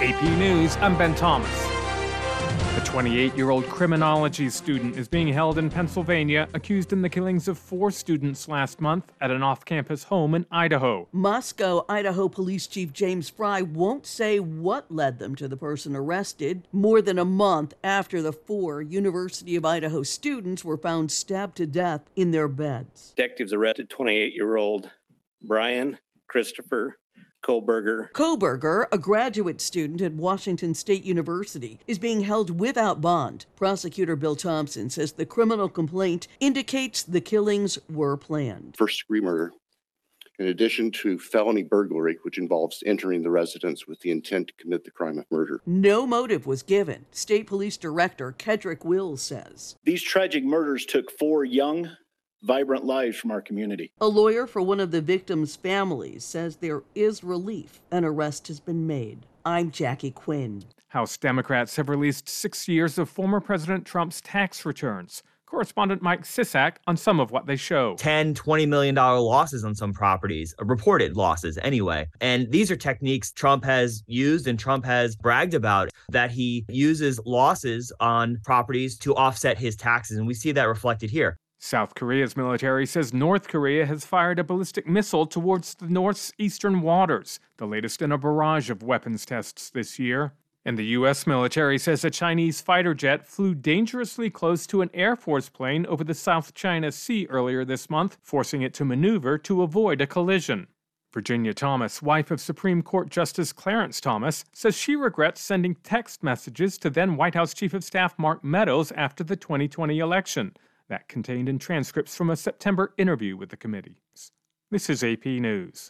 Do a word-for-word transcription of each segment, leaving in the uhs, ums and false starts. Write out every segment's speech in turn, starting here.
A P News, I'm Ben Thomas. A twenty-eight-year-old criminology student is being held in Pennsylvania, accused in the killings of four students last month at an off-campus home in Idaho. Moscow, Idaho Police Chief James Fry won't say what led them to the person arrested more than a month after the four University of Idaho students were found stabbed to death in their beds. Detectives arrested twenty-eight-year-old Brian Christopher Koberger. Koberger, a graduate student at Washington State University, is being held without bond. Prosecutor Bill Thompson says the criminal complaint indicates the killings were planned. First-degree murder, in addition to felony burglary, which involves entering the residence with the intent to commit the crime of murder. No motive was given. State Police Director Kedrick Wills says. These tragic murders took four young, vibrant lives from our community. A lawyer for one of the victims' families says there is relief. An arrest has been made. I'm Jackie Quinn. House Democrats have released six years of former President Trump's tax returns. Correspondent Mike Sisak on some of what they show. ten, twenty million dollars losses on some properties, reported losses anyway. And these are techniques Trump has used and Trump has bragged about, that he uses losses on properties to offset his taxes. And we see that reflected here. South Korea's military says North Korea has fired a ballistic missile towards the North's eastern waters, the latest in a barrage of weapons tests this year. And the U S military says a Chinese fighter jet flew dangerously close to an Air Force plane over the South China Sea earlier this month, forcing it to maneuver to avoid a collision. Virginia Thomas, wife of Supreme Court Justice Clarence Thomas, says she regrets sending text messages to then White House Chief of Staff Mark Meadows after the twenty twenty election. That contained in transcripts from a September interview with the committee. This is A P News.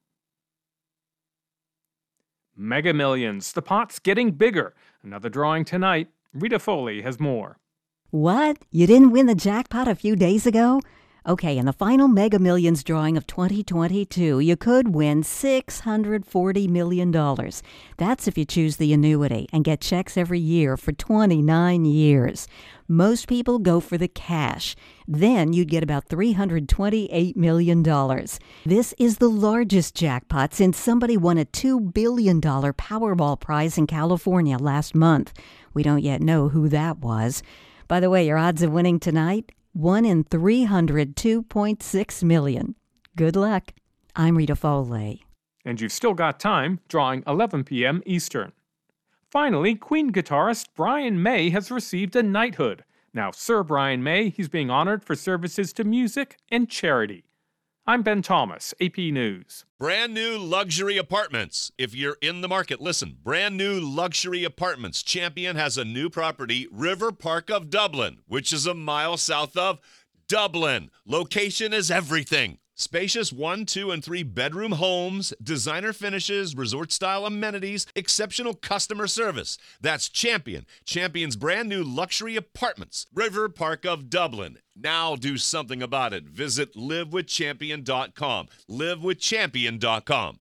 Mega Millions. The pot's getting bigger. Another drawing tonight. Rita Foley has more. What? You didn't win the jackpot a few days ago? Okay, in the final Mega Millions drawing of twenty twenty-two, you could win six hundred forty million dollars. That's if you choose the annuity and get checks every year for twenty-nine years. Most people go for the cash. Then you'd get about three hundred twenty-eight million dollars. This is the largest jackpot since somebody won a two billion dollars Powerball prize in California last month. We don't yet know who that was. By the way, your odds of winning tonight? one in three hundred two point six million. Good luck. I'm Rita Foley. And you've still got time, drawing eleven p.m. Eastern. Finally, Queen guitarist Brian May has received a knighthood. Now, Sir Brian May, he's being honored for services to music and charity. I'm Ben Thomas, A P News. Brand new luxury apartments. If you're in the market, listen. Brand new luxury apartments. Champion has a new property, River Park of Dublin, which is a mile south of Dublin. Location is everything. Spacious one, two, and three bedroom homes, designer finishes, resort-style amenities, exceptional customer service. That's Champion. Champion's brand new luxury apartments. River Park of Dublin. Now do something about it. Visit live with champion dot com. live with champion dot com.